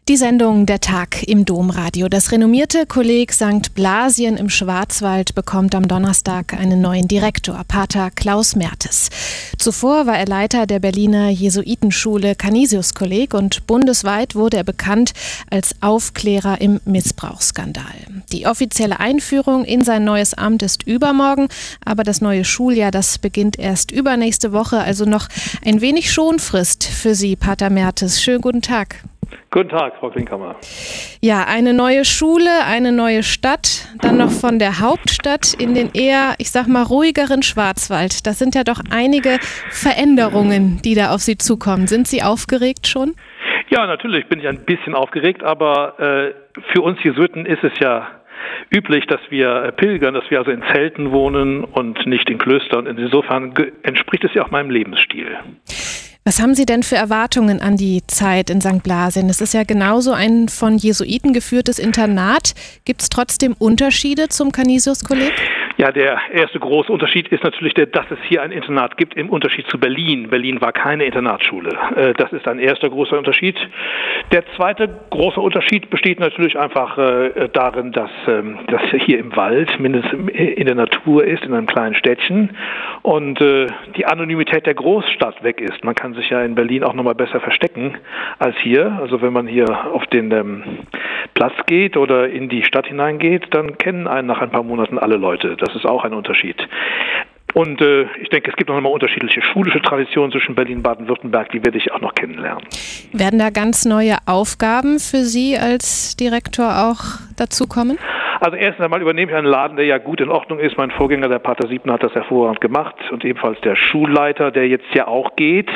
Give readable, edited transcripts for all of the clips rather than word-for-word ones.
Die Sendung Der Tag im Domradio. Das renommierte Kolleg St. Blasien im Schwarzwald bekommt am Donnerstag einen neuen Direktor, Pater Klaus Mertes. Zuvor war er Leiter der Berliner Jesuitenschule Canisius-Kolleg und bundesweit wurde er bekannt als Aufklärer im Missbrauchsskandal. Die offizielle Einführung in sein neues Amt ist übermorgen, aber das neue Schuljahr, das beginnt erst übernächste Woche, also noch ein wenig Schonfrist für Sie, Pater Mertes. Schönen guten Tag. Guten Tag, Frau Klinkhammer. Ja, eine neue Schule, eine neue Stadt, dann noch von der Hauptstadt in den eher, ich sag mal, ruhigeren Schwarzwald. Das sind ja doch einige Veränderungen, die da auf Sie zukommen. Sind Sie aufgeregt schon? Ja, natürlich bin ich ein bisschen aufgeregt, aber für uns Jesuiten ist es ja üblich, dass wir pilgern, dass wir also in Zelten wohnen und nicht in Klöstern. Und insofern entspricht es ja auch meinem Lebensstil. Was haben Sie denn für Erwartungen an die Zeit in St. Blasien? Es ist ja genauso ein von Jesuiten geführtes Internat. Gibt es trotzdem Unterschiede zum Canisius-Kolleg? Ja, der erste große Unterschied ist natürlich dass es hier ein Internat gibt, im Unterschied zu Berlin. Berlin war keine Internatsschule. Das ist ein erster großer Unterschied. Der zweite große Unterschied besteht natürlich einfach darin, dass hier im Wald, mindestens in der Natur ist, in einem kleinen Städtchen und die Anonymität der Großstadt weg ist. Man kann sich ja in Berlin auch nochmal besser verstecken als hier. Also wenn man hier auf den Platz geht oder in die Stadt hineingeht, dann kennen einen nach ein paar Monaten alle Leute. Das ist auch ein Unterschied. Und ich denke, es gibt noch einmal unterschiedliche schulische Traditionen zwischen Berlin und Baden-Württemberg, die werde ich auch noch kennenlernen. Werden da ganz neue Aufgaben für Sie als Direktor auch dazukommen? Also erstens einmal übernehme ich einen Laden, der ja gut in Ordnung ist. Mein Vorgänger, der Pater Siebner, hat das hervorragend gemacht und ebenfalls der Schulleiter, der jetzt ja auch geht.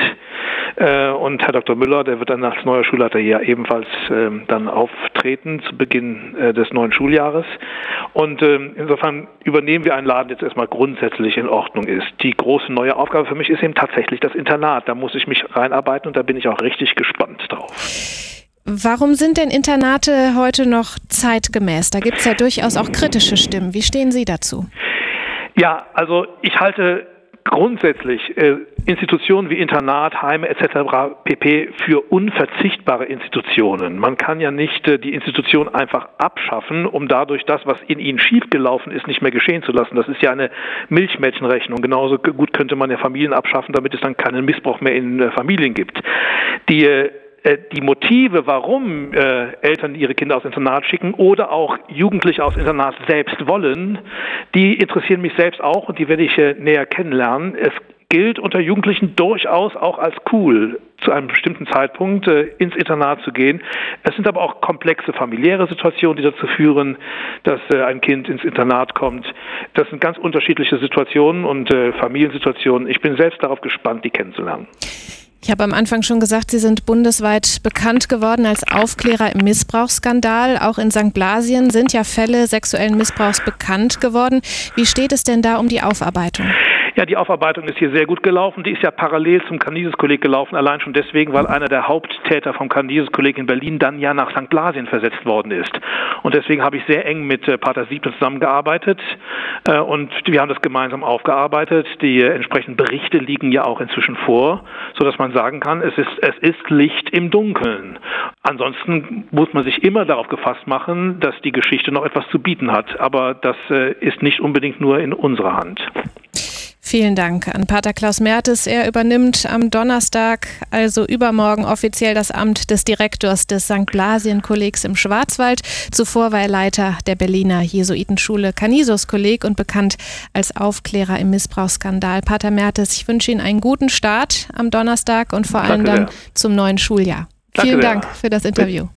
Und Herr Dr. Müller, der wird dann als neuer Schulleiter hier ebenfalls dann auftreten zu Beginn des neuen Schuljahres. Und insofern übernehmen wir einen Laden, der jetzt erstmal grundsätzlich in Ordnung ist. Die große neue Aufgabe für mich ist eben tatsächlich das Internat. Da muss ich mich reinarbeiten und da bin ich auch richtig gespannt drauf. Warum sind denn Internate heute noch zeitgemäß? Da gibt es ja durchaus auch kritische Stimmen. Wie stehen Sie dazu? Ja, also ich halte grundsätzlich Institutionen wie Internat, Heime etc. pp. Für unverzichtbare Institutionen. Man kann ja nicht die Institution einfach abschaffen, um dadurch das, was in ihnen schiefgelaufen ist, nicht mehr geschehen zu lassen. Das ist ja eine Milchmädchenrechnung. Genauso gut könnte man ja Familien abschaffen, damit es dann keinen Missbrauch mehr in Familien gibt. Die Motive, warum Eltern ihre Kinder aufs Internat schicken oder auch Jugendliche aufs Internat selbst wollen, die interessieren mich selbst auch und die werde ich näher kennenlernen. Es gilt unter Jugendlichen durchaus auch als cool, zu einem bestimmten Zeitpunkt ins Internat zu gehen. Es sind aber auch komplexe familiäre Situationen, die dazu führen, dass ein Kind ins Internat kommt. Das sind ganz unterschiedliche Situationen und Familiensituationen. Ich bin selbst darauf gespannt, die kennenzulernen. Ich habe am Anfang schon gesagt, Sie sind bundesweit bekannt geworden als Aufklärer im Missbrauchsskandal. Auch in St. Blasien sind ja Fälle sexuellen Missbrauchs bekannt geworden. Wie steht es denn da um die Aufarbeitung? Ja, die Aufarbeitung ist hier sehr gut gelaufen. Die ist ja parallel zum Canisius-Kolleg gelaufen, allein schon deswegen, weil einer der Haupttäter vom Canisius-Kolleg in Berlin dann ja nach St. Blasien versetzt worden ist. Und deswegen habe ich sehr eng mit Pater Siebner zusammengearbeitet und wir haben das gemeinsam aufgearbeitet. Die entsprechenden Berichte liegen ja auch inzwischen vor, sodass man sagen kann, es ist Licht im Dunkeln. Ansonsten muss man sich immer darauf gefasst machen, dass die Geschichte noch etwas zu bieten hat. Aber das ist nicht unbedingt nur in unserer Hand. Vielen Dank an Pater Klaus Mertes. Er übernimmt am Donnerstag, also übermorgen, offiziell das Amt des Direktors des St. Blasien-Kollegs im Schwarzwald. Zuvor war er Leiter der Berliner Jesuitenschule Canisius-Kolleg und bekannt als Aufklärer im Missbrauchsskandal. Pater Mertes, ich wünsche Ihnen einen guten Start am Donnerstag und vor allem dann zum neuen Schuljahr. Vielen Dank für das Interview.